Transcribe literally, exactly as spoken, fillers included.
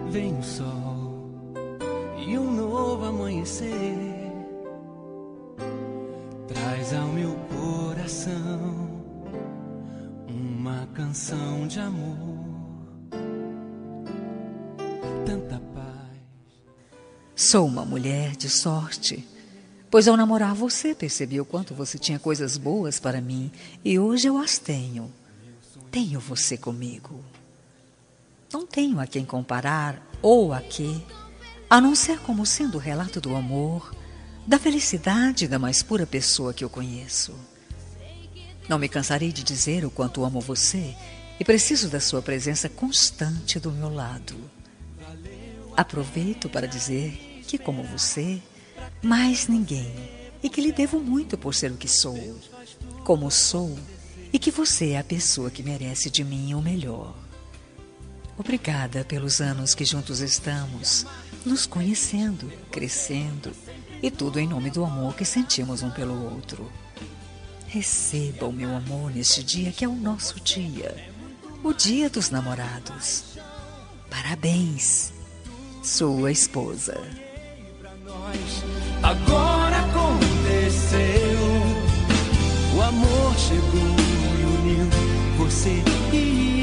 vem o sol e um novo amanhecer traz ao meu coração uma canção de amor, tanta paz. Sou uma mulher de sorte, pois ao namorar você percebi o quanto você tinha coisas boas para mim e hoje eu as tenho. Tenho você comigo. Não tenho a quem comparar ou a quê, a não ser como sendo o relato do amor, da felicidade da mais pura pessoa que eu conheço. Não me cansarei de dizer o quanto amo você e preciso da sua presença constante do meu lado. Aproveito para dizer que, como você, mais ninguém, e que lhe devo muito por ser o que sou, como sou, e que você é a pessoa que merece de mim o melhor. Obrigada pelos anos que juntos estamos, nos conhecendo, crescendo, e tudo em nome do amor que sentimos um pelo outro. Receba o meu amor neste dia que é o nosso dia, o dia dos namorados. Parabéns, sua esposa. Agora aconteceu, o amor chegou e uniu você e eu.